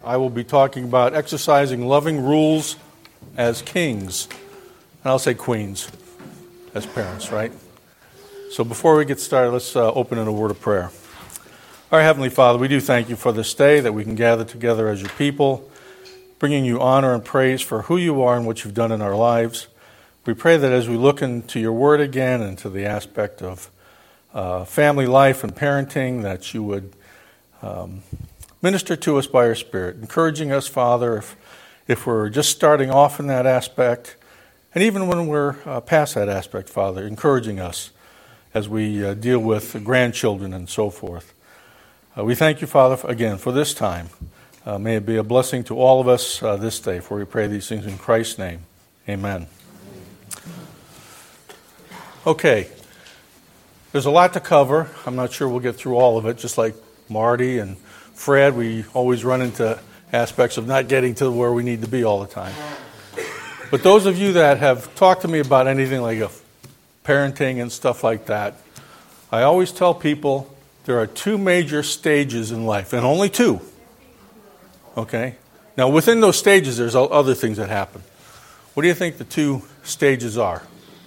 I will be talking about exercising loving rules as kings. And I'll say queens as parents, right? So before we get started, let's open in a word of prayer. Our Heavenly Father, we do thank you for this day that we can gather together as your people, bringing you honor and praise for who you are and what you've done in our lives. We pray that as we look into your word again, into the aspect of family life and parenting, that you would minister to us by your Spirit, encouraging us, Father, if we're just starting off in that aspect, and even when we're past that aspect, Father, encouraging us as we deal with grandchildren and so forth. We thank you, Father, again, for this time. May it be a blessing to all of us this day, for we pray these things in Christ's name. Amen. Okay. There's a lot to cover. I'm not sure we'll get through all of it, just like Marty and Fred. We always run into aspects of not getting to where we need to be all the time. But those of you that have talked to me about anything like parenting and stuff like that, I always tell people there are two major stages in life, and only two. Okay? Now, within those stages, there's other things that happen. What do you think the two stages are?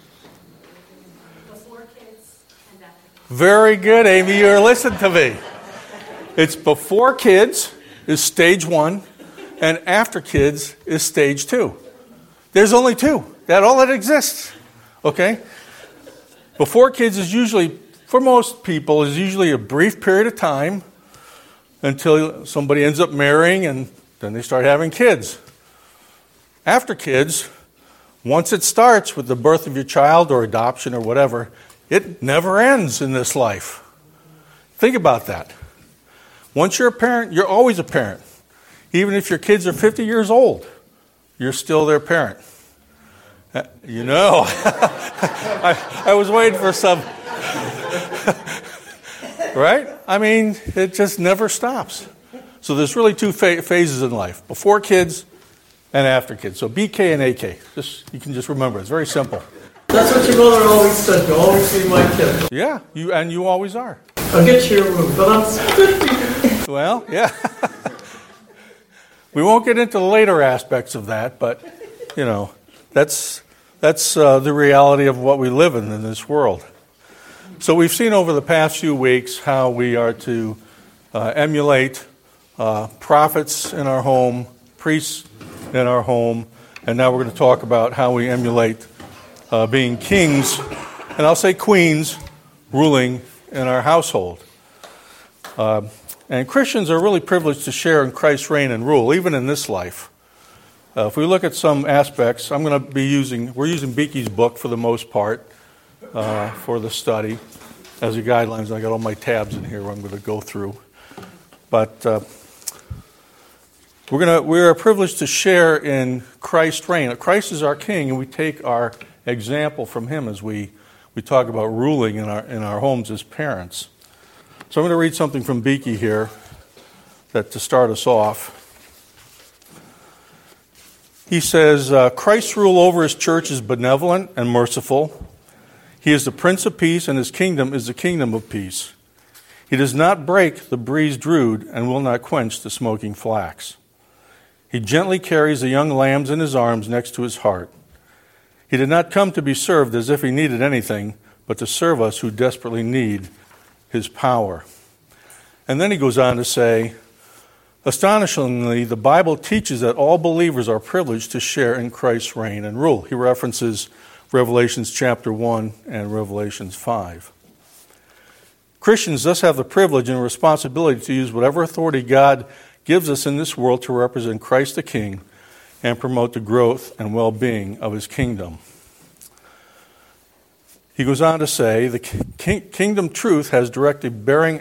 Very good, Amy. You're listening to me. It's before kids is stage one, and after kids is stage two. There's only two. That's all that exists. Okay? Before kids is usually, for most people, is usually a brief period of time until somebody ends up marrying and then they start having kids. After kids, once it starts with the birth of your child or adoption or whatever, it never ends in this life. Think about that. Once you're a parent, you're always a parent. Even if your kids are 50 years old, you're still their parent. You know, I was waiting for some. Right? I mean, it just never stops. So there's really two phases in life, before kids and after kids. So BK and AK. You can just remember. It's very simple. That's what your mother always said. You always be my kid. Yeah, you always are. I'll get you your room, but I'm good. Well, yeah. We won't get into the later aspects of that, but, you know, that's the reality of what we live in this world. So we've seen over the past few weeks how we are to emulate prophets in our home, priests in our home, and now we're going to talk about how we emulate being kings, and I'll say queens, ruling in our household. And Christians are really privileged to share in Christ's reign and rule, even in this life. If we look at some aspects, we're using Beaky's book for the most part for the study as a guidelines. I got all my tabs in here I'm going to go through. But we're privileged to share in Christ's reign. Christ is our king, and we take our example from him as we talk about ruling in our homes as parents. So I'm going to read something from Beaky here to start us off. He says, Christ's rule over his church is benevolent and merciful. He is the Prince of Peace, and his kingdom is the kingdom of peace. He does not break the breezed rood and will not quench the smoking flax. He gently carries the young lambs in his arms next to his heart. He did not come to be served as if he needed anything, but to serve us who desperately need his power. And then he goes on to say, astonishingly, the Bible teaches that all believers are privileged to share in Christ's reign and rule. He references Revelations chapter 1 and Revelations 5. Christians thus have the privilege and responsibility to use whatever authority God gives us in this world to represent Christ the King and promote the growth and well-being of his kingdom. He goes on to say, the kingdom truth has direct bearing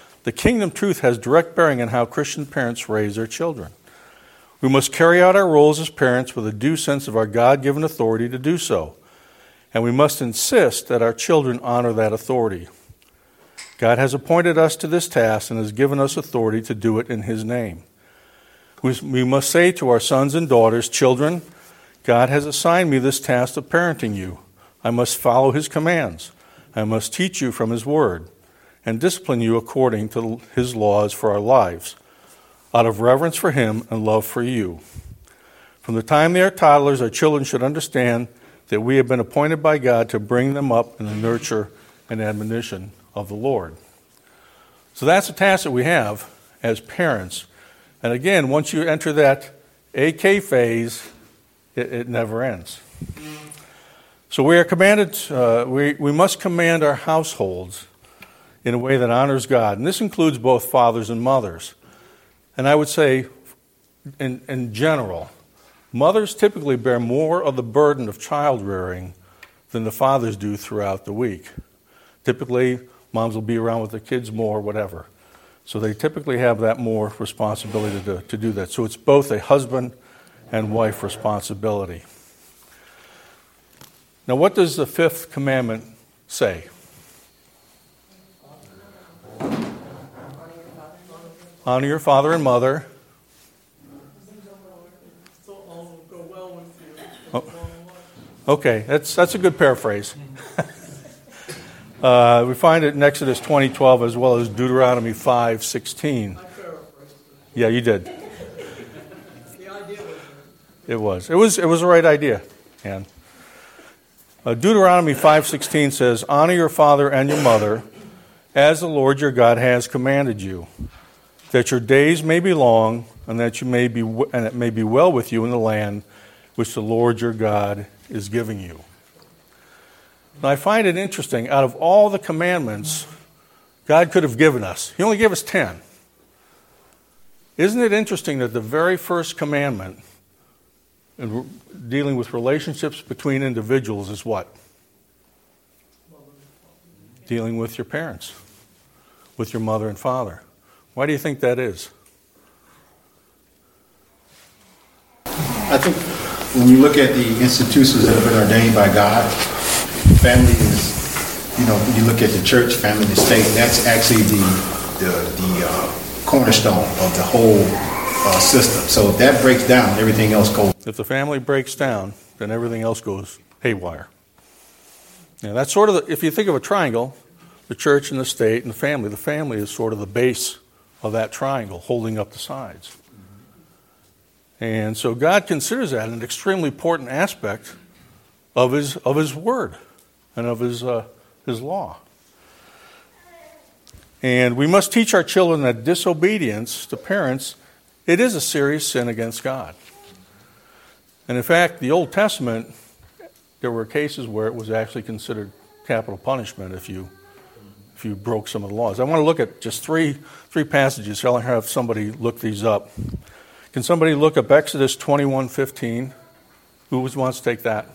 on how Christian parents raise their children. We must carry out our roles as parents with a due sense of our God-given authority to do so, and we must insist that our children honor that authority. God has appointed us to this task and has given us authority to do it in his name. We must say to our sons and daughters, children, God has assigned me this task of parenting you. I must follow his commands. I must teach you from his word and discipline you according to his laws for our lives. out of reverence for him and love for you. From the time they are toddlers, our children should understand that we have been appointed by God to bring them up in the nurture and admonition of the Lord. So that's the task that we have as parents. And again, once you enter that AK phase, it never ends. So we are commanded, we must command our households in a way that honors God. And this includes both fathers and mothers. And I would say, in general, mothers typically bear more of the burden of child rearing than the fathers do throughout the week. Typically, moms will be around with the kids more, whatever. So they typically have that more responsibility to do that. So it's both a husband and wife responsibility. Now, what does the fifth commandment say? Honor your father and mother. So all will go well with you. Oh, okay, that's a good paraphrase. We find it in Exodus 20:12 as well as Deuteronomy 5:16. I paraphrased it. Yeah, you did. The idea was It was the right idea, Ann. Deuteronomy 5:16 says, "Honor your father and your mother, as the Lord your God has commanded you, that your days may be long, and that it may be well with you in the land which the Lord your God is giving you." Now, I find it interesting. Out of all the commandments God could have given us, He only gave us 10. Isn't it interesting that the very first commandment in dealing with relationships between individuals is what? Dealing with your parents, with your mother and father. Why do you think that is? I think when you look at the institutions that have been ordained by God, family is, when you look at the church, family, the state, that's actually the cornerstone of the whole system. So if that breaks down, everything else goes. If the family breaks down, then everything else goes haywire. Now, that's sort of, if you think of a triangle, the church and the state and the family is sort of the base of that triangle, holding up the sides. And so God considers that an extremely important aspect of His Word and of His law. And we must teach our children that disobedience to parents, it is a serious sin against God. And in fact, the Old Testament, there were cases where it was actually considered capital punishment if you broke some of the laws. I want to look at just three passages. I'll have somebody look these up. Can somebody look up Exodus 21:15? Who wants to take that?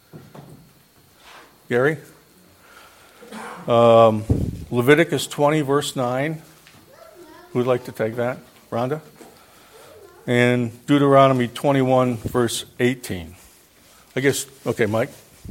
Gary? Leviticus 20, verse 9. Who would like to take that? Rhonda? And Deuteronomy 21, verse 18. I guess, okay, Mike.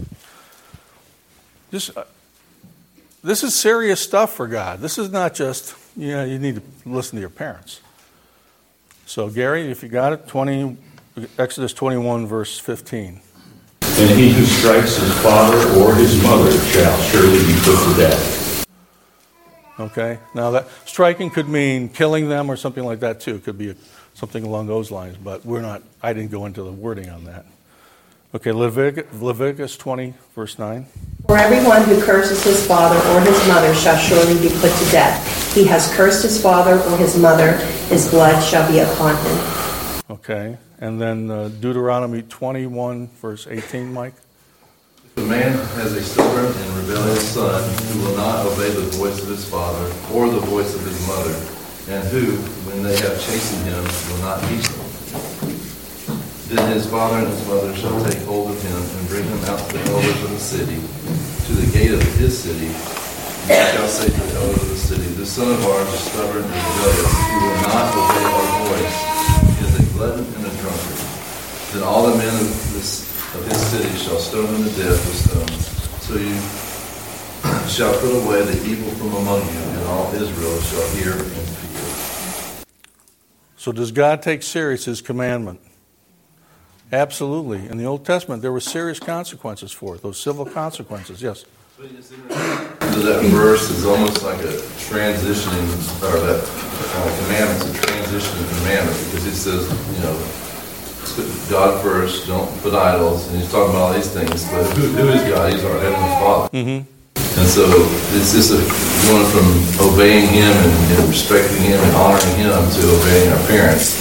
This is serious stuff for God. This is not just, you need to listen to your parents. So, Gary, if you got it, Exodus 21, verse 15. "And he who strikes his father or his mother shall surely be put to death." Okay, now that striking could mean killing them or something like that too. It could be something along those lines, but I didn't go into the wording on that. Okay, Leviticus 20, verse 9. "For everyone who curses his father or his mother shall surely be put to death. He has cursed his father or his mother, his blood shall be upon him." Okay, and then Deuteronomy 21, verse 18, Mike. "If a man has a stubborn and rebellious son who will not obey the voice of his father or the voice of his mother, and who, when they have chastened him, will not teach them, then his father and his mother shall take hold of him and bring him out to the elders of the city, to the gate of his city. And they shall say to the elders of the city, This son of ours is stubborn and rebellious. He will not obey our voice. He is a glutton and a drunkard. Then all the men of his city shall stone him to death with stones. So you shall put away the evil from among you, and all Israel shall hear and fear." So does God take serious His commandment? Absolutely. In the Old Testament, there were serious consequences for it, those civil consequences, yes. But it's interesting. end of that verse is almost like a transitioning, or that commandment's a transitioning commandment, because it says, put God first, don't put idols, and he's talking about all these things, but who is God? He's our Heavenly Father. Mm-hmm. And so it's just going from obeying him and respecting him and honoring him to obeying our parents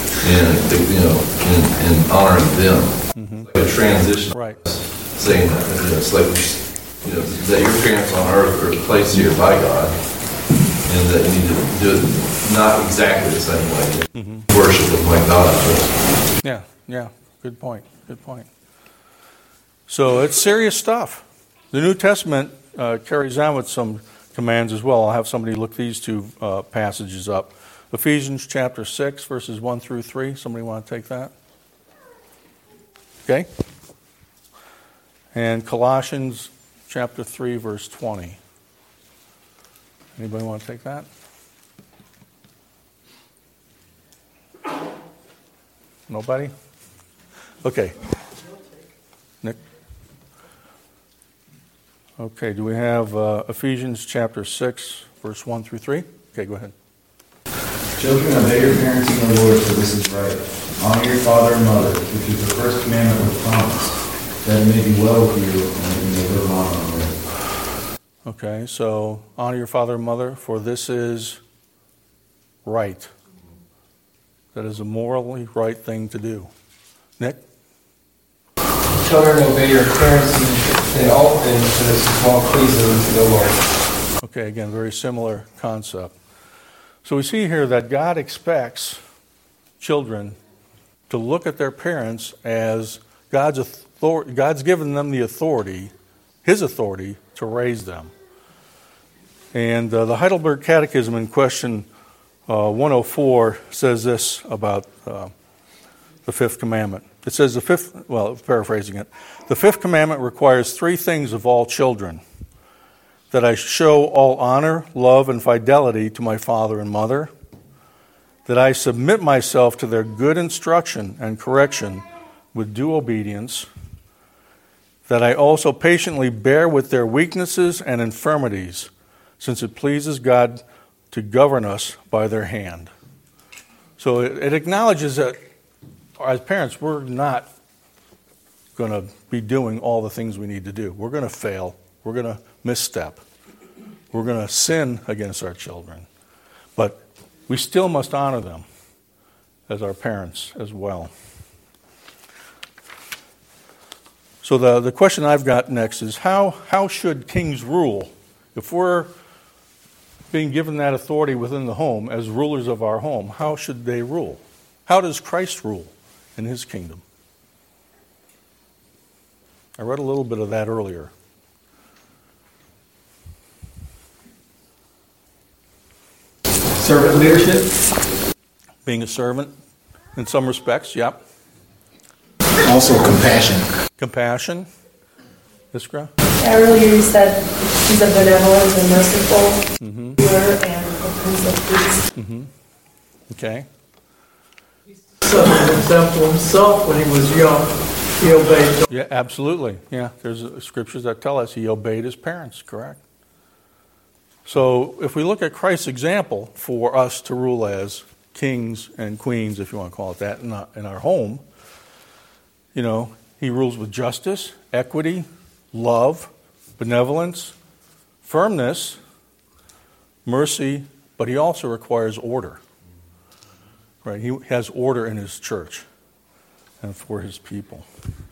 and honoring them. Mm-hmm. Like a transition. Right. Saying that, it's like, that your parents on earth are placed here by God, and that you need to do it not exactly the same way. Mm-hmm. Worship them like God does. Yeah. Good point. So it's serious stuff. The New Testament carries on with some commands as well. I'll have somebody look these two passages up. Ephesians chapter 6, verses 1 through 3. Somebody want to take that? Okay. And Colossians chapter 3, verse 20. Anybody want to take that? Nobody? Okay. Nick? Okay, do we have Ephesians chapter 6, verse 1 through 3? Okay, go ahead. Children, obey your parents in the Lord, for this is right. Honor your father and mother, which is the first commandment with promise, that it may be well with you and that you may live long on earth. Okay, so honor your father and mother, for this is right. That is a morally right thing to do. Nick? Children, obey your parents in all things, for this is well pleasing to the Lord. Okay, again, very similar concept. So we see here that God expects children to look at their parents as God's given them the authority, His authority, to raise them. And the Heidelberg Catechism in question 104 says this about the fifth commandment. It says paraphrasing it, the fifth commandment requires three things of all children: that I show all honor, love, and fidelity to my father and mother, that I submit myself to their good instruction and correction with due obedience, that I also patiently bear with their weaknesses and infirmities, since it pleases God to govern us by their hand. So it acknowledges that as parents, we're not going to be doing all the things we need to do. We're going to fail. We're going to misstep. We're going to sin against our children. But we still must honor them as our parents as well. So the question I've got next is how should kings rule? If we're being given that authority within the home as rulers of our home, how should they rule? How does Christ rule in His kingdom? I read a little bit of that earlier. Servant leadership? Being a servant in some respects, yep. Also compassion. Compassion. Iskra? Earlier you said he's a benevolent and merciful, pure, and a prince of peace. Mm-hmm. Okay. Set an example himself when he was young. He obeyed. Yeah, absolutely. Yeah, there's scriptures that tell us he obeyed his parents, correct? So if we look at Christ's example for us to rule as kings and queens, if you want to call it that, in our home, he rules with justice, equity, love, benevolence, firmness, mercy, but he also requires order. Right? He has order in his church and for his people.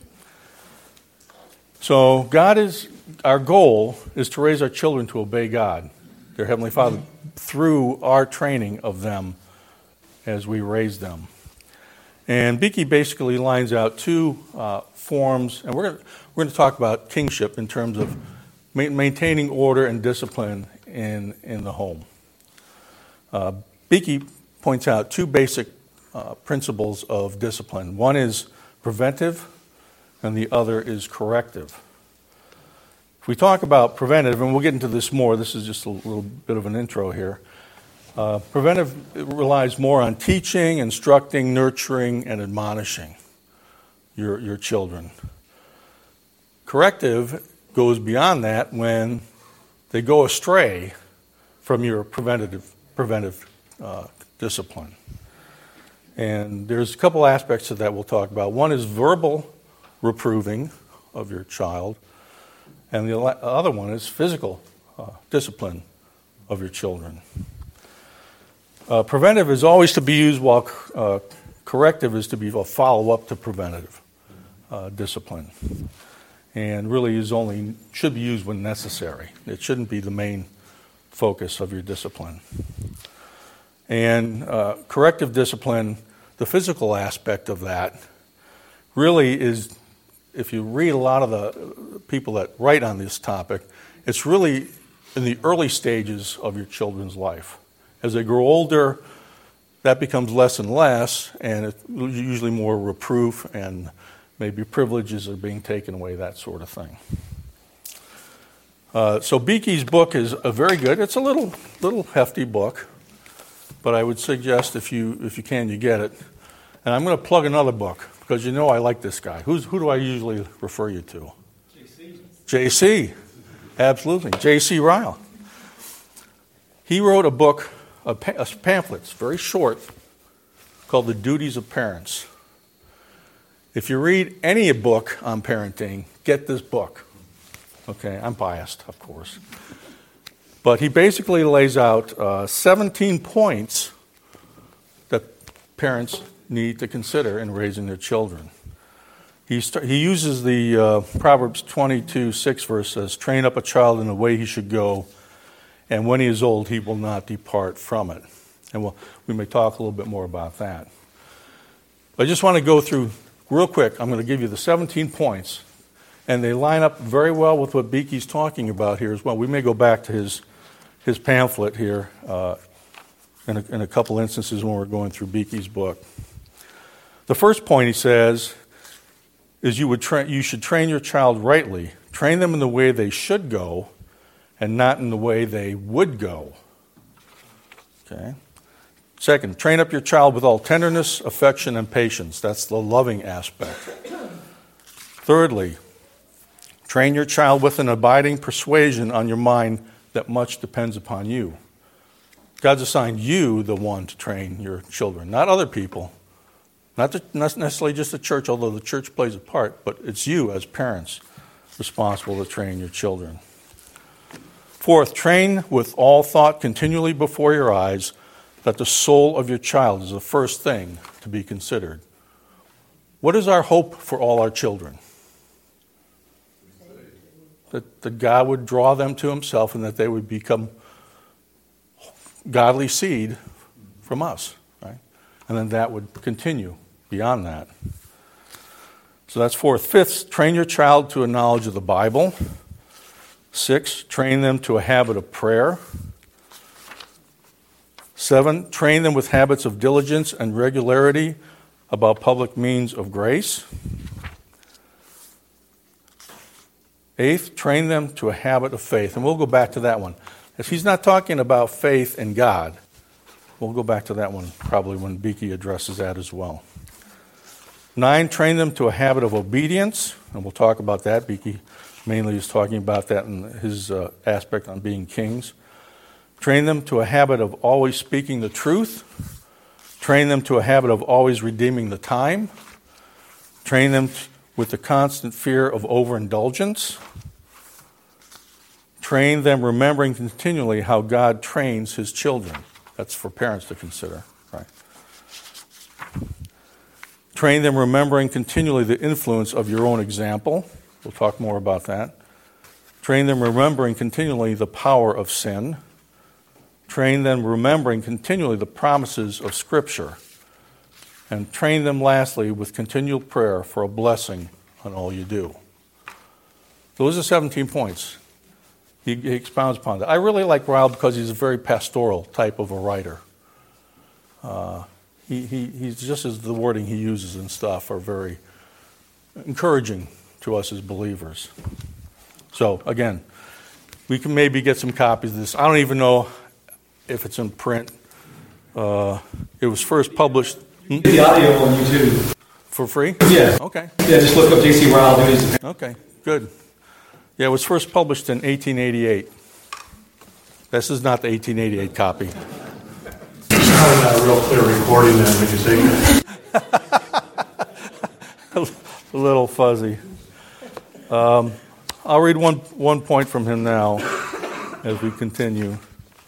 So our goal is to raise our children to obey God, their Heavenly Father, through our training of them as we raise them. And Beeke basically lines out two forms, and we're going to talk about kingship in terms of maintaining order and discipline in the home. Beeke points out two basic principles of discipline. One is preventive, and the other is corrective. If we talk about preventive, and we'll get into this more, this is just a little bit of an intro here. Preventive relies more on teaching, instructing, nurturing, and admonishing your children. Corrective goes beyond that when they go astray from your preventive discipline. And there's a couple aspects of that we'll talk about. One is verbal reproving of your child, and the other one is physical discipline of your children. Preventive is always to be used, while corrective is to be a follow-up to preventative discipline. And really should be used when necessary. It shouldn't be the main focus of your discipline. And corrective discipline, the physical aspect of that, really is, if you read a lot of the people that write on this topic, it's really in the early stages of your children's life. As they grow older, that becomes less and less, and it's usually more reproof and maybe privileges are being taken away, that sort of thing. So Beeke's book is a very good. It's a little hefty book, but I would suggest if you can, you get it. And I'm going to plug another book because you know I like this guy. Who do I usually refer you to? J.C. Absolutely, J.C. Ryle. He wrote a book, a pamphlet, it's very short, called The Duties of Parents. If you read any book on parenting, get this book. Okay, I'm biased, of course. But he basically lays out 17 points that parents need to consider in raising their children. He uses the Proverbs 22:6 verse says, "Train up a child in the way he should go, and when he is old, he will not depart from it." And we may talk a little bit more about that. I just want to go through real quick. I'm going to give you the 17 points, and they line up very well with what Beeke's talking about here as well. We may go back to his pamphlet here in a couple instances when we're going through Beeke's book. The first point, he says, is you should train your child rightly. Train them in the way they should go and not in the way they would go. Okay. Second, train up your child with all tenderness, affection, and patience. That's the loving aspect. Thirdly, train your child with an abiding persuasion on your mind that much depends upon you. God's assigned you the one to train your children, not other people. Not necessarily just the church, although the church plays a part, but it's you as parents responsible to train your children. Fourth, train with all thought continually before your eyes that the soul of your child is the first thing to be considered. What is our hope for all our children? That God would draw them to himself and that they would become godly seed from us, right? And then that would continue beyond that. So that's fourth. Fifth, train your child to a knowledge of the Bible. 6, train them to a habit of prayer. 7, train them with habits of diligence and regularity about public means of grace. 8, train them to a habit of faith. And we'll go back to that one. If he's not talking about faith in God, we'll go back to that one probably when Beeke addresses that as well. 9, train them to a habit of obedience. And we'll talk about that. Beeke mainly is talking about that in his aspect on being kings. Train them to a habit of always speaking the truth. Train them to a habit of always redeeming the time. Train them with the constant fear of overindulgence. Train them remembering continually how God trains his children. That's for parents to consider, right? Train them remembering continually the influence of your own example. We'll talk more about that. Train them remembering continually the power of sin. Train them remembering continually the promises of Scripture. And train them lastly with continual prayer for a blessing on all you do. Those are 17 points. He expounds upon that. I really like Ryle because he's a very pastoral type of a writer. He's just as the wording he uses and stuff are very encouraging to us as believers. So again, we can maybe get some copies of this. I don't even know if it's in print. It was first published. Get the audio on YouTube. For free? Yeah. Okay. Yeah, just look up J.C. Ryle. Okay, good. Yeah, it was first published in 1888. This is not the 1888 copy. It's probably not a real clear recording then when you say that. A little fuzzy. I'll read one point from him now as we continue.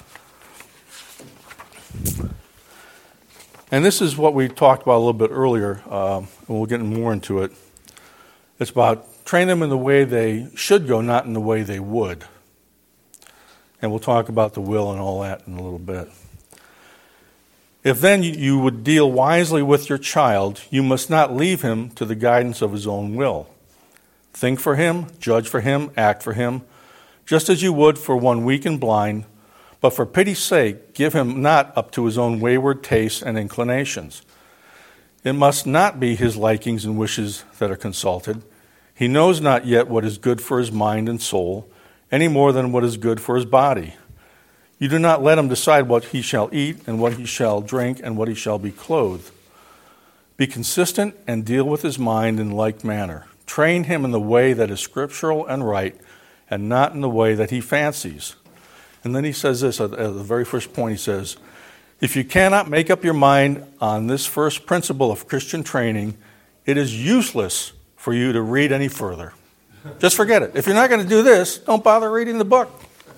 And this is what we talked about a little bit earlier, and we'll get more into it. It's about train them in the way they should go, not in the way they would. And we'll talk about the will and all that in a little bit. If then you would deal wisely with your child, you must not leave him to the guidance of his own will. Think for him, judge for him, act for him, just as you would for one weak and blind, but for pity's sake, give him not up to his own wayward tastes and inclinations. It must not be his likings and wishes that are consulted. He knows not yet what is good for his mind and soul, any more than what is good for his body. You do not let him decide what he shall eat and what he shall drink and what he shall be clothed. Be consistent and deal with his mind in like manner. Train him in the way that is scriptural and right, and not in the way that he fancies. And then he says this at the very first point. He says, if you cannot make up your mind on this first principle of Christian training, it is useless for you to read any further. Just forget it. If you're not going to do this, don't bother reading the book.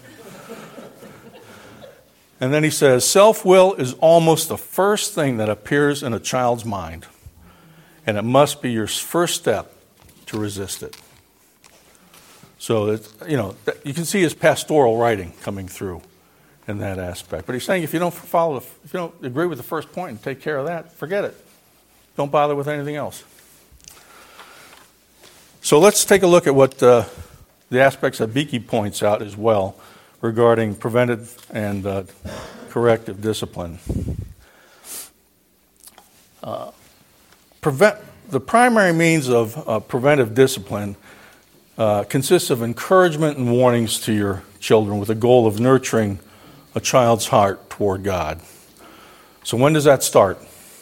And then he says, self-will is almost the first thing that appears in a child's mind, and it must be your first step to resist it. So, you can see his pastoral writing coming through in that aspect. But he's saying if you don't if you don't agree with the first point and take care of that, forget it. Don't bother with anything else. So let's take a look at what the aspects that Beeke points out as well regarding preventive and corrective discipline. The primary means of preventive discipline consists of encouragement and warnings to your children with the goal of nurturing a child's heart toward God. So when does that start?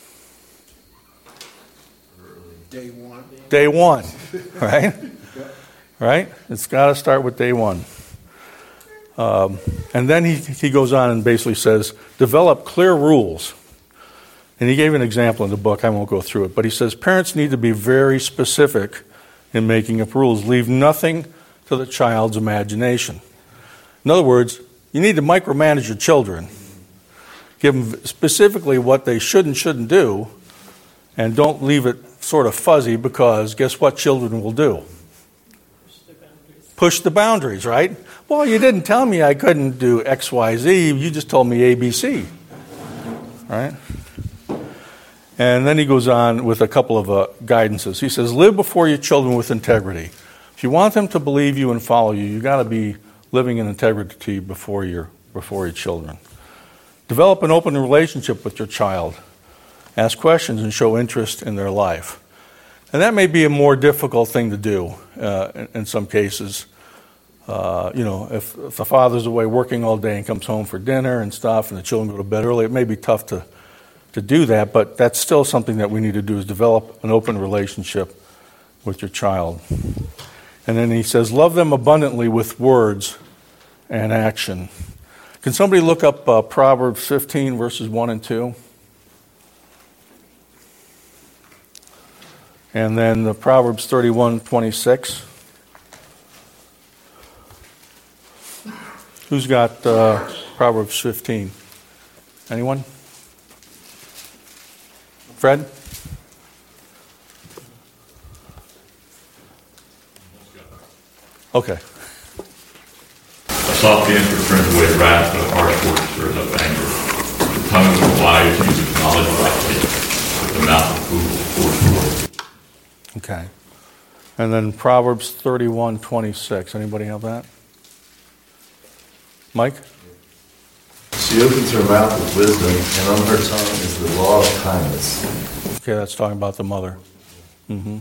Day one. Day one, right? Right? It's got to start with day one. And then he goes on and basically says, develop clear rules. And he gave an example in the book. I won't go through it. But he says parents need to be very specific in making up rules. Leave nothing to the child's imagination. In other words, you need to micromanage your children. Give them specifically what they should and shouldn't do, and don't leave it sort of fuzzy, because guess what children will do? Push the boundaries, right? Well, you didn't tell me I couldn't do X, Y, Z. You just told me A, B, C. Right? And then he goes on with a couple of guidances. He says, live before your children with integrity. If you want them to believe you and follow you, you've got to be living in integrity before your children. Develop an open relationship with your child. Ask questions and show interest in their life. And that may be a more difficult thing to do in some cases. If the father's away working all day and comes home for dinner and stuff, and the children go to bed early, it may be tough to do that, but that's still something that we need to do, is develop an open relationship with your child. And then he says, love them abundantly with words and action. Can somebody look up Proverbs 15, verses 1 and 2? And then the Proverbs 31:26. Who's got Proverbs 15? Anyone? Fred? Okay. A soft answer turns away wrath, but a harsh word stirs up anger. The tongue of the wise uses knowledge rightly, but the mouth of fools pours forth. Okay. And then Proverbs 31:26. Anybody have that? Mike? She opens her mouth with wisdom, and on her tongue is the law of kindness. Okay, that's talking about the mother. Mm-hmm.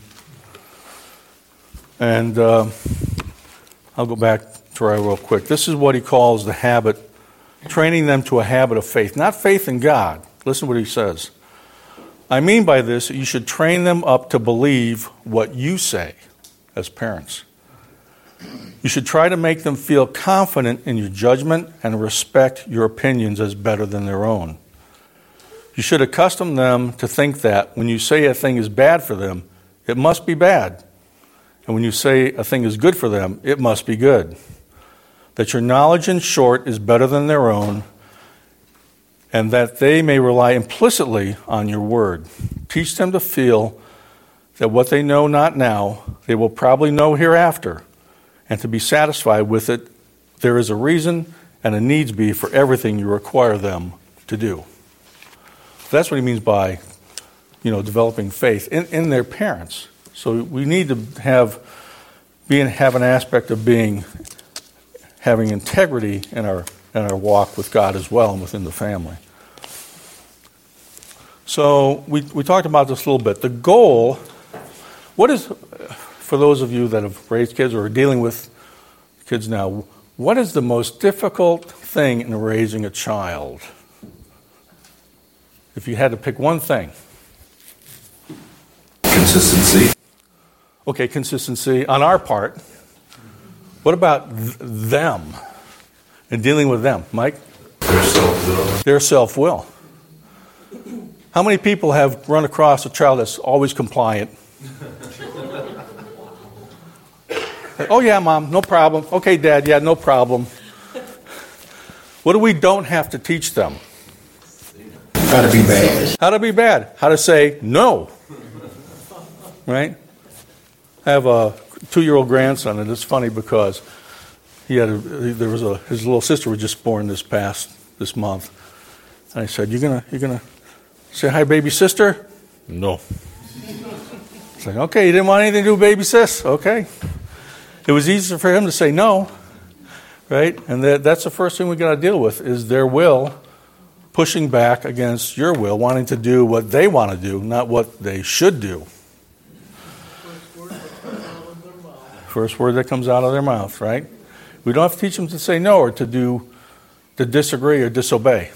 And I'll go back to Ray real quick. This is what he calls the habit, training them to a habit of faith. Not faith in God. Listen to what he says. I mean by this, that you should train them up to believe what you say as parents. You should try to make them feel confident in your judgment and respect your opinions as better than their own. You should accustom them to think that when you say a thing is bad for them, it must be bad. And when you say a thing is good for them, it must be good. That your knowledge, in short, is better than their own, and that they may rely implicitly on your word. Teach them to feel that what they know not now, they will probably know hereafter, and to be satisfied with it. There is a reason and a needs be for everything you require them to do. That's what he means by, developing faith in their parents. So we need to have an aspect of having integrity in our walk with God as well and within the family. So we talked about this a little bit. The goal, what is, for those of you that have raised kids or are dealing with kids now, what is the most difficult thing in raising a child? If you had to pick one thing. Consistency. Okay, consistency on our part. What about them and dealing with them? Mike? Their self-will. Their self-will. How many people have run across a child that's always compliant? Oh, yeah, Mom, no problem. Okay, Dad, yeah, no problem. What do we don't have to teach them? How to be bad. How to be bad. How to say no. Right? I have a 2-year-old grandson, and it's funny because his little sister was just born this month. And I said, "You gonna say hi, baby sister?" No. It's like, okay, you didn't want anything to do with baby sis? Okay. It was easier for him to say no, right? And that's the first thing we got to deal with is their will pushing back against your will, wanting to do what they want to do, not what they should do. First word that comes out of their mouth, right? We don't have to teach them to say no or to disagree or disobey.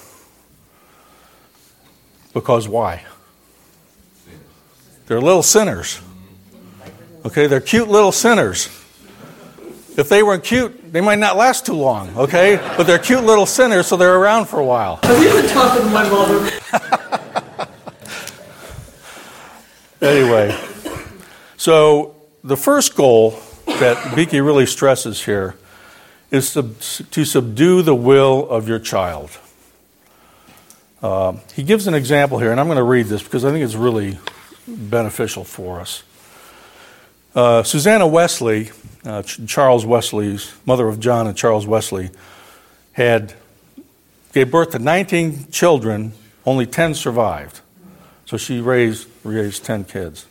Because why? They're little sinners. Okay, they're cute little sinners. If they weren't cute, they might not last too long, okay? But they're cute little sinners, so they're around for a while. Have you been talking to my mother? Anyway, so the first goal that Beeke really stresses here is to subdue the will of your child. He gives an example here, and I'm going to read this because I think it's really beneficial for us. Susanna Wesley, Charles Wesley's mother of John and Charles Wesley, gave birth to 19 children. Only 10 survived, so she raised 10 kids.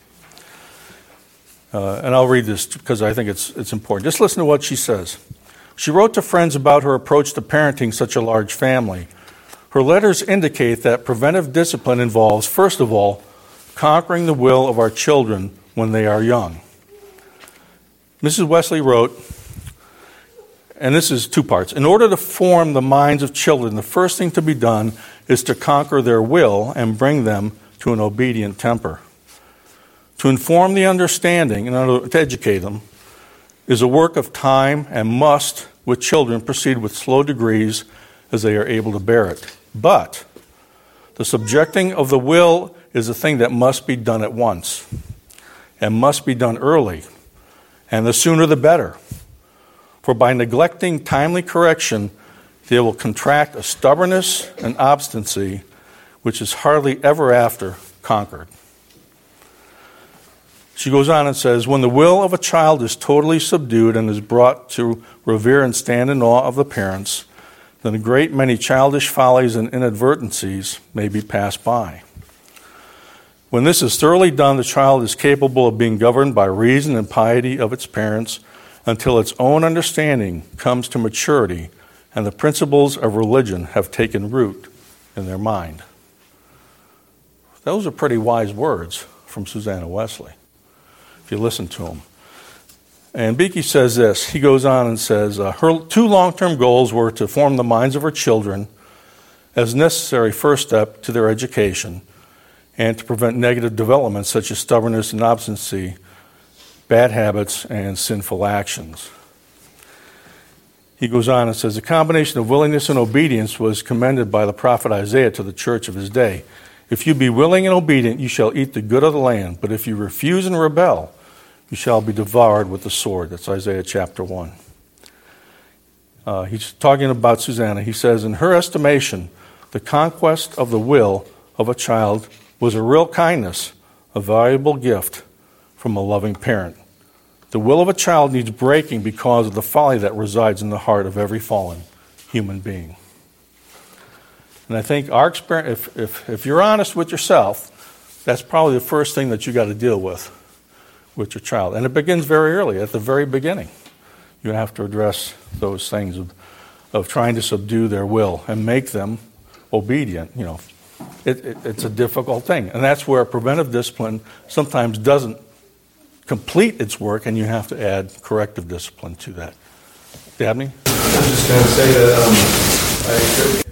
And I'll read this because I think it's important. Just listen to what she says. She wrote to friends about her approach to parenting such a large family. Her letters indicate that preventive discipline involves, first of all, conquering the will of our children when they are young. Mrs. Wesley wrote, and this is 2 parts, in order to form the minds of children, the first thing to be done is to conquer their will and bring them to an obedient temper. To inform the understanding and to educate them is a work of time and must, with children, proceed with slow degrees as they are able to bear it. But the subjecting of the will is a thing that must be done at once and must be done early, and the sooner the better. For by neglecting timely correction, they will contract a stubbornness and obstinacy which is hardly ever after conquered. She goes on and says, when the will of a child is totally subdued and is brought to revere and stand in awe of the parents, then a great many childish follies and inadvertencies may be passed by. When this is thoroughly done, the child is capable of being governed by reason and piety of its parents until its own understanding comes to maturity and the principles of religion have taken root in their mind. Those are pretty wise words from Susanna Wesley, if you listen to them. And Beeke says this. He goes on and says, her 2 long-term goals were to form the minds of her children as necessary first step to their education and to prevent negative developments such as stubbornness and obstinacy, bad habits, and sinful actions. He goes on and says, the combination of willingness and obedience was commended by the prophet Isaiah to the church of his day. If you be willing and obedient, you shall eat the good of the land. But if you refuse and rebel, you shall be devoured with the sword. That's Isaiah chapter 1. He's talking about Susanna. He says, in her estimation, the conquest of the will of a child was a real kindness, a valuable gift from a loving parent. The will of a child needs breaking because of the folly that resides in the heart of every fallen human being. And I think our experience, if you're honest with yourself, that's probably the first thing that you got to deal with your child. And it begins very early, at the very beginning. You have to address those things of trying to subdue their will and make them obedient. You know, it's a difficult thing. And that's where preventive discipline sometimes doesn't complete its work, and you have to add corrective discipline to that. Dabney? I was just going to say that I agree.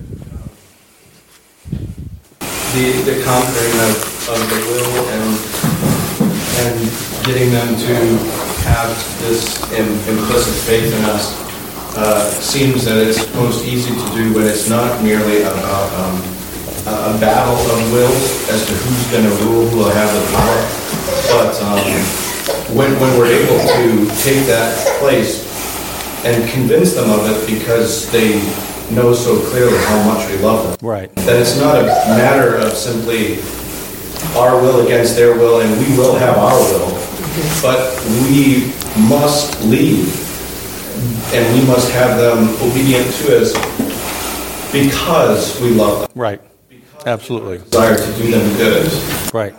The conquering of the will and getting them to have this implicit faith in us seems that it's most easy to do, but it's not merely about a battle of wills as to who's going to rule, who will have the power. But when we're able to take that place and convince them of it because they know so clearly how much we love them, right, that it's not a matter of simply our will against their will, and we will have our will, but we must lead, and we must have them obedient to us because we love them. Right. Absolutely. Desire to do them good. Right.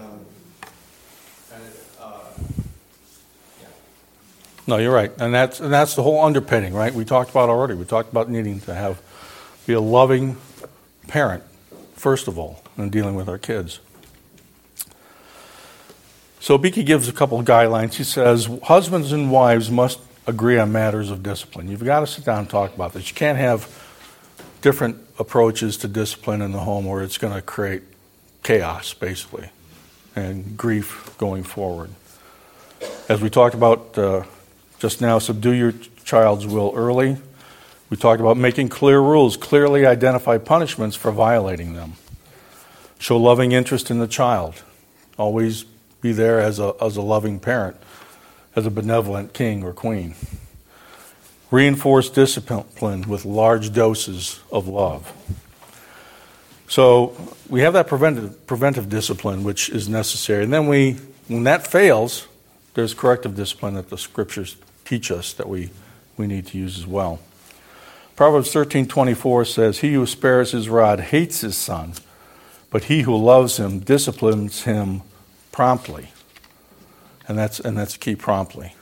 No, you're right, and that's the whole underpinning, right? We talked about already. We talked about needing to be a loving parent, first of all, in dealing with our kids. So Beeke gives a couple of guidelines. He says, husbands and wives must agree on matters of discipline. You've got to sit down and talk about this. You can't have different approaches to discipline in the home where it's going to create chaos, basically, and grief going forward. As we talked about just now, subdue your child's will early. We talked about making clear rules, clearly identify punishments for violating them. Show loving interest in the child. Always be there as a loving parent, as a benevolent king or queen. Reinforce discipline with large doses of love. So we have that preventive discipline, which is necessary. And then when that fails, there's corrective discipline that the scriptures teach us that we need to use as well. Proverbs 13:24 says, he who spares his rod hates his son, but he who loves him disciplines him promptly. And that's the key, promptly.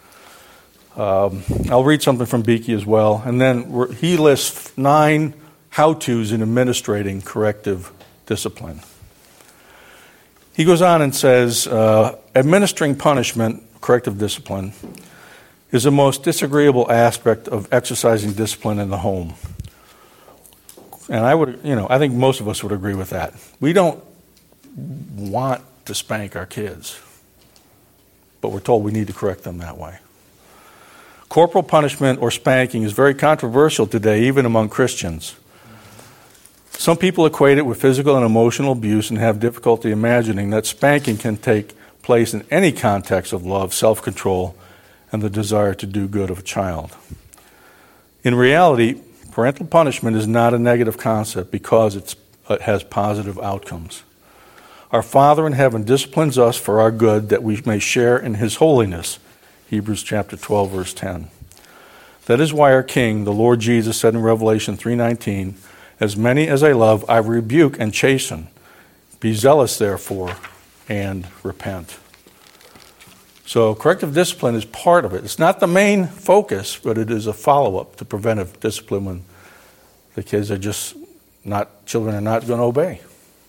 I'll read something from Beeke as well. And then he lists 9 how-tos in administrating corrective discipline. He goes on and says, administering punishment, corrective discipline, is the most disagreeable aspect of exercising discipline in the home. And I think most of us would agree with that. We don't want to spank our kids, but we're told we need to correct them that way. Corporal punishment or spanking is very controversial today, even among Christians. Some people equate it with physical and emotional abuse and have difficulty imagining that spanking can take place in any context of love, self-control, and the desire to do good of a child. In reality, parental punishment is not a negative concept because it has positive outcomes. Our Father in heaven disciplines us for our good that we may share in his holiness. Hebrews chapter 12, verse 10. That is why our King, the Lord Jesus, said in Revelation 3:19, as many as I love, I rebuke and chasten. Be zealous, therefore, and repent. So corrective discipline is part of it. It's not the main focus, but it is a follow-up to preventive discipline when the kids are just children are not going to obey.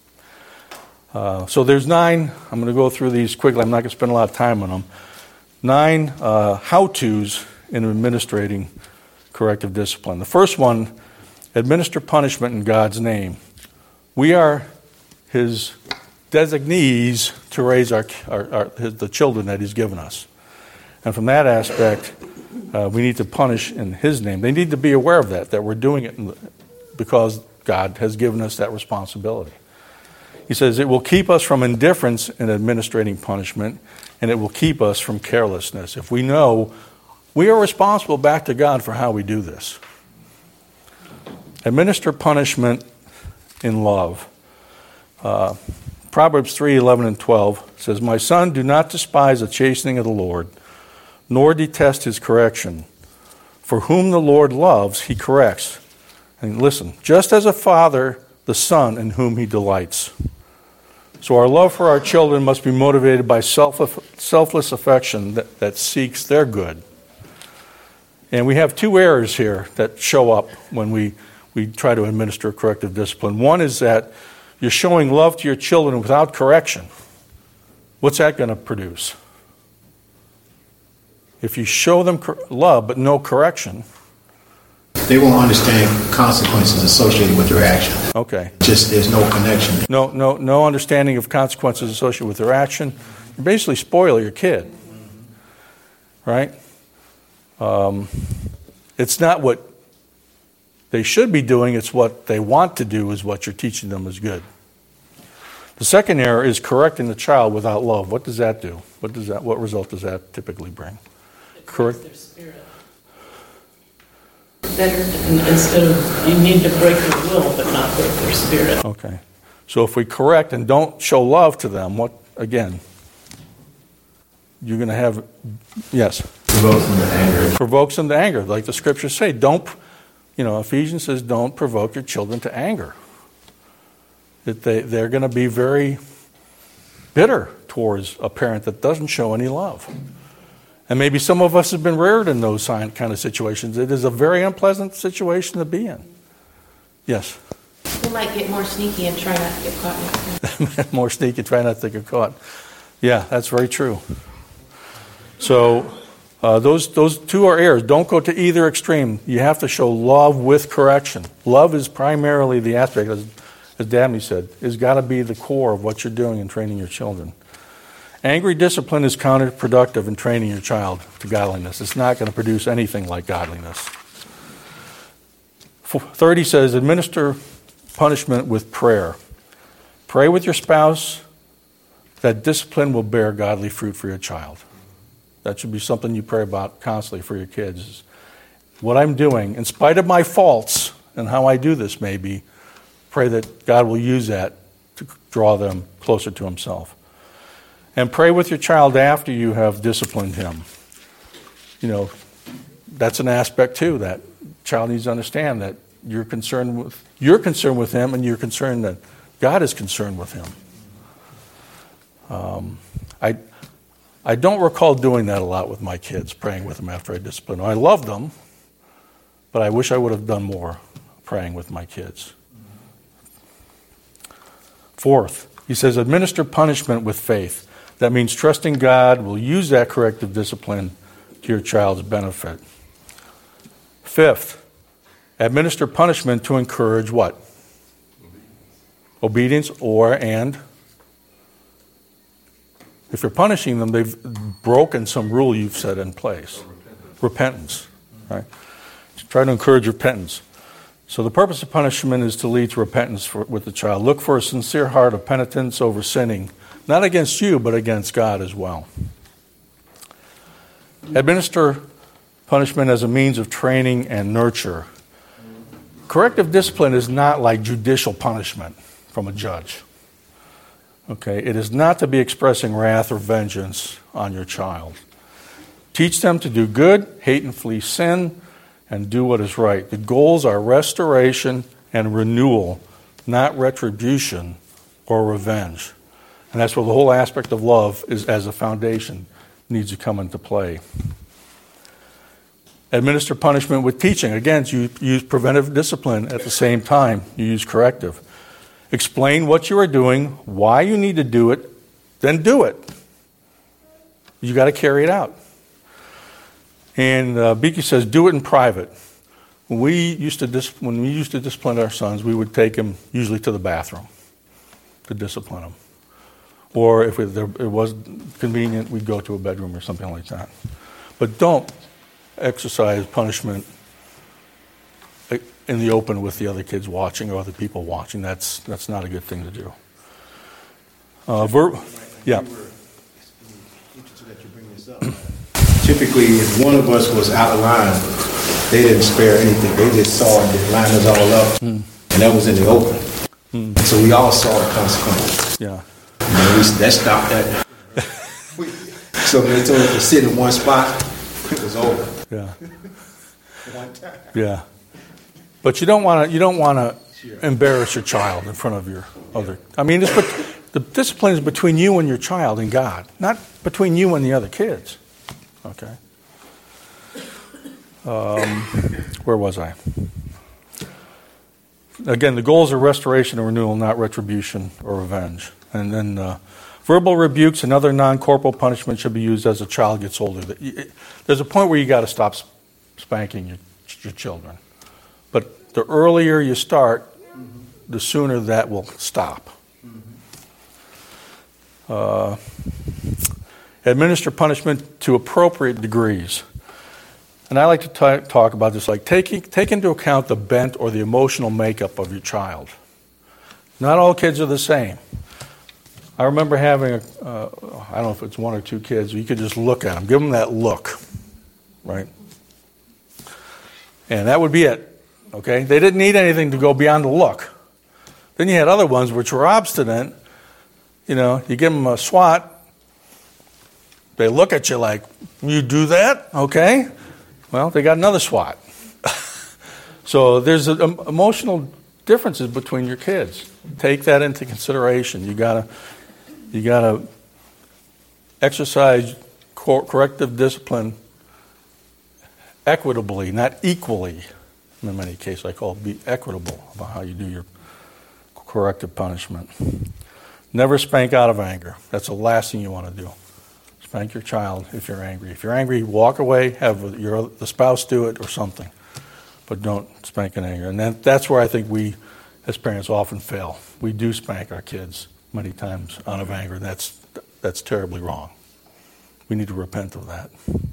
So there's 9. I'm going to go through these quickly. I'm not going to spend a lot of time on them. 9 how-tos in administrating corrective discipline. The first one, administer punishment in God's name. We are his designees to raise the children that he's given us. And from that aspect, We need to punish in His name. They need to be aware of that we're doing it because God has given us that responsibility. He says it will keep us from indifference in administrating punishment, and it will keep us from carelessness. If we know we are responsible back to God for how we do this. Administer punishment in love. Proverbs 3:11 and 12 says, "My son, do not despise the chastening of the Lord, nor detest his correction. For whom the Lord loves, he corrects." And listen, just as a father, the son in whom he delights. So our love for our children must be motivated by selfless affection that seeks their good. And we have two errors here that show up when we try to administer corrective discipline. One is that you're showing love to your children without correction. What's that going to produce? If you show them love but no correction, they won't understand consequences associated with their action. Okay. Just there's no connection. No understanding of consequences associated with their action. You basically spoil your kid, right? It's not what they should be doing, it's what they want to do is what you're teaching them is good. The second error is correcting the child without love. What does that do? What result does that typically bring? Correct their spirit. Better instead of you need to break their will but not break their spirit. Okay. So if we correct and don't show love to them, what again? You're going to have, yes. Provokes them to anger. Provokes them to anger. Like the scriptures say, Ephesians says, don't provoke your children to anger. That they're going to be very bitter towards a parent that doesn't show any love. And maybe some of us have been reared in those kind of situations. It is a very unpleasant situation to be in. Yes? We might get more sneaky and try not to get caught. More sneaky, try not to get caught. Yeah, that's very true. So those two are errors. Don't go to either extreme. You have to show love with correction. Love is primarily the aspect, as Dabney said, has got to be the core of what you're doing in training your children. Angry discipline is counterproductive in training your child to godliness. It's not going to produce anything like godliness. 30 says, administer punishment with prayer. Pray with your spouse that discipline will bear godly fruit for your child. That should be something you pray about constantly for your kids. What I'm doing, in spite of my faults and how I do this maybe, pray that God will use that to draw them closer to Himself. And pray with your child after you have disciplined him. That's an aspect too, that child needs to understand that you're concerned with him and you're concerned that God is concerned with him. I don't recall doing that a lot with my kids, praying with them after I discipline them. I love them, but I wish I would have done more praying with my kids. Fourth, he says, administer punishment with faith. That means trusting God will use that corrective discipline to your child's benefit. Fifth, administer punishment to encourage what? Obedience and if you're punishing them, they've broken some rule you've set in place. Repentance. Right? Try to encourage repentance. So the purpose of punishment is to lead to repentance with the child. Look for a sincere heart of penitence over sinning, not against you, but against God as well. Administer punishment as a means of training and nurture. Corrective discipline is not like judicial punishment from a judge. Okay, it is not to be expressing wrath or vengeance on your child. Teach them to do good, hate and flee sin, and do what is right. The goals are restoration and renewal, not retribution or revenge. And that's where the whole aspect of love is as a foundation needs to come into play. Administer punishment with teaching. Again, you use preventive discipline at the same time. You use corrective. Explain what you are doing, why you need to do it, then do it. You got to carry it out. And Beaky says, do it in private. When we used to discipline our sons, we would take them usually to the bathroom to discipline them. Or if it was convenient, we'd go to a bedroom or something like that. But don't exercise punishment in the open with the other kids watching or other people watching. That's not a good thing to do. Yeah. Typically, if one of us was out of line, they didn't spare anything. They just saw it, they lined us all up, and that was in the open. So we all saw the consequences. Yeah. That stopped that. So when they told us to sit in one spot, it was over. Yeah. One time. Yeah. But you don't want to embarrass your child in front of your other. I mean, the discipline is between you and your child and God, not between you and the other kids. Okay. Where was I? Again, the goals are restoration and renewal, not retribution or revenge. And then verbal rebukes and other non-corporal punishment should be used as a child gets older. There's a point where you got to stop spanking your children. But the earlier you start, the sooner that will stop. Administer punishment to appropriate degrees. And I like to talk about this, like take into account the bent or the emotional makeup of your child. Not all kids are the same. I remember having, I don't know if it's one or two kids, you could just look at them, give them that look, right? And that would be it, okay? They didn't need anything to go beyond the look. Then you had other ones which were obstinate. You know, you give them a swat, they look at you like, you do that? Okay. Well, they got another swat. So there's emotional differences between your kids. Take that into consideration. You gotta exercise corrective discipline equitably, not equally. In many cases, I call it be equitable about how you do your corrective punishment. Never spank out of anger. That's the last thing you want to do. Spank your child if you're angry. If you're angry, walk away, have the spouse do it or something. But don't spank in anger. And that's where I think we, as parents, often fail. We do spank our kids many times out of anger. That's terribly wrong. We need to repent of that.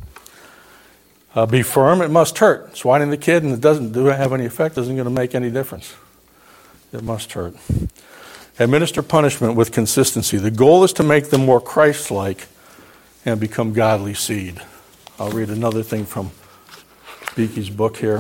Be firm. It must hurt. Swatting the kid and it doesn't have any effect isn't going to make any difference. It must hurt. Administer punishment with consistency. The goal is to make them more Christ-like and become godly seed. I'll read another thing from Beaky's book here.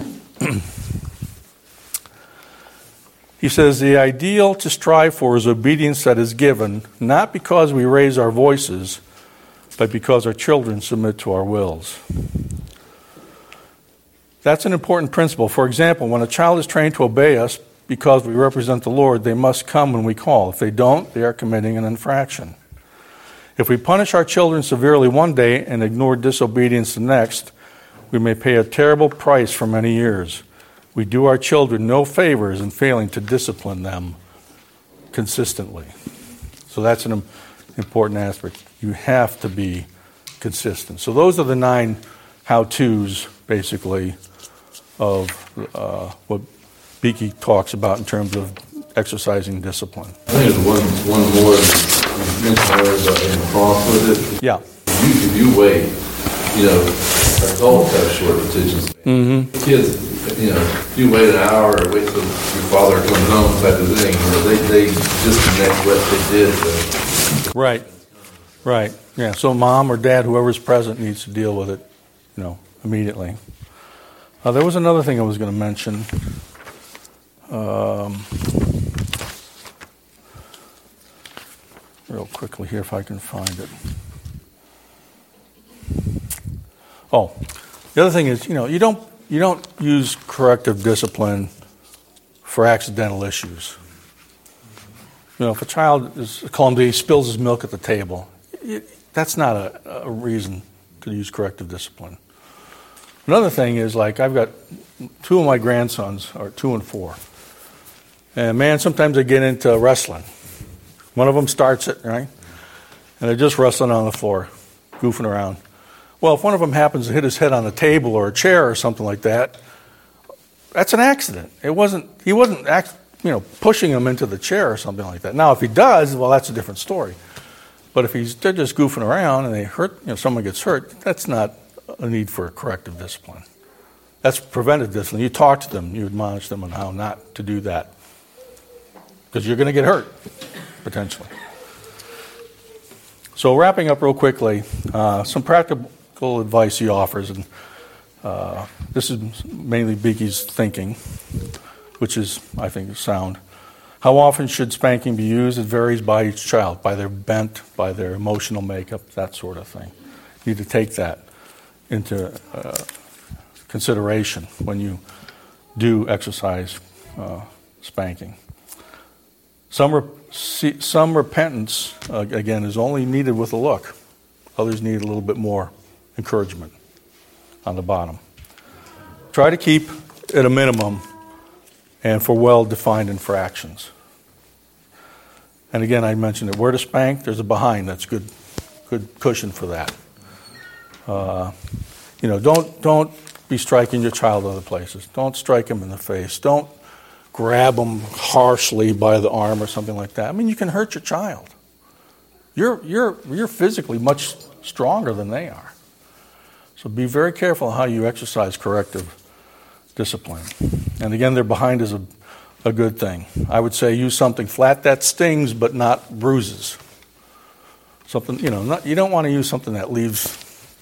He says, the ideal to strive for is obedience that is given, not because we raise our voices, but because our children submit to our wills. That's an important principle. For example, when a child is trained to obey us because we represent the Lord, they must come when we call. If they don't, they are committing an infraction. If we punish our children severely one day and ignore disobedience the next, we may pay a terrible price for many years. We do our children no favors in failing to discipline them consistently. So that's an important aspect. You have to be consistent. So those are the 9 how-tos, basically, of what Beaky talks about in terms of exercising discipline. I think there's one more you mentioned earlier in the cross with it. Yeah. If you wait, adults have short attention span. Kids, you wait an hour or wait till your father comes home type of thing. They disconnect what they did. Right. Yeah. So mom or dad, whoever's present, needs to deal with it, immediately. There was another thing I was going to mention. Real quickly here, if I can find it. Oh, the other thing is, you don't use corrective discipline for accidental issues. If a child is clumsy, spills his milk at the table, that's not a reason to use corrective discipline. Another thing is, like, I've got 2 of my grandsons, are 2 and 4. And man, sometimes they get into wrestling. One of them starts it, right? And they're just wrestling on the floor, goofing around. Well, if one of them happens to hit his head on a table or a chair or something like that, that's an accident. He wasn't pushing him into the chair or something like that. Now, if he does, well, that's a different story. But if they're just goofing around and they hurt, someone gets hurt, that's not a need for corrective discipline. That's preventive discipline. You talk to them, you admonish them on how not to do that. Because you're going to get hurt, potentially. So wrapping up real quickly, some practical advice he offers. And this is mainly Beaky's thinking, which is, I think, sound. How often should spanking be used? It varies by each child, by their bent, by their emotional makeup, that sort of thing. You need to take that into consideration when you do exercise spanking. Some repentance, again, is only needed with a look. Others need a little bit more encouragement on the bottom. Try to keep at a minimum and for well-defined infractions. And again, I mentioned it. Where to spank, there's a behind. That's good cushion for that. Don't be striking your child other places. Don't strike him in the face. Don't grab them harshly by the arm or something like that. I mean, you can hurt your child. You're physically much stronger than they are. So be very careful how you exercise corrective discipline. And again, their behind is a good thing. I would say use something flat that stings but not bruises. Something, you don't want to use something that leaves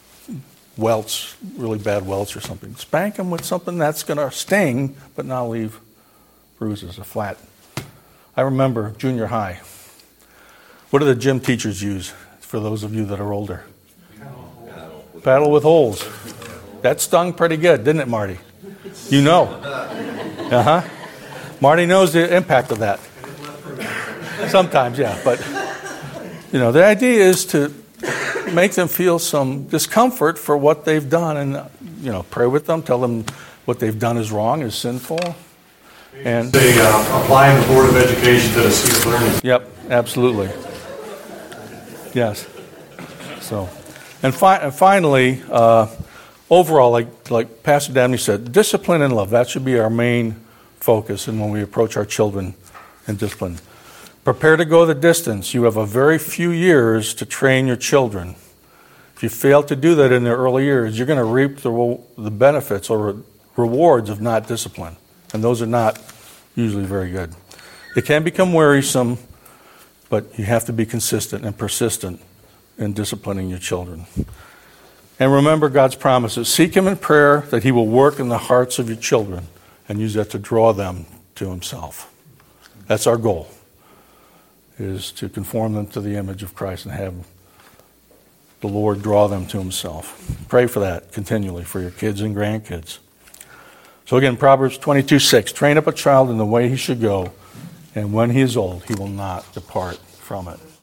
welts, really bad welts or something. Spank them with something that's going to sting but not leave bruises, a flat. I remember junior high. What do the gym teachers use for those of you that are older? Paddle with holes. That stung pretty good, didn't it, Marty? You know. Uh-huh. Marty knows the impact of that. Sometimes, yeah. But, the idea is to make them feel some discomfort for what they've done and, pray with them, tell them what they've done is wrong, is sinful. And they applying the Board of Education to the student learning. Yep, absolutely. Yes. So, and finally, overall, like Pastor Dabney said, discipline and love, that should be our main focus and when we approach our children in discipline. Prepare to go the distance. You have a very few years to train your children. If you fail to do that in their early years, you're going to reap the benefits or rewards of not discipline. And those are not usually very good. It can become wearisome, but you have to be consistent and persistent in disciplining your children. And remember God's promises. Seek Him in prayer that He will work in the hearts of your children and use that to draw them to Himself. That's our goal, is to conform them to the image of Christ and have the Lord draw them to Himself. Pray for that continually for your kids and grandkids. So again, Proverbs 22:6, train up a child in the way he should go, and when he is old, he will not depart from it.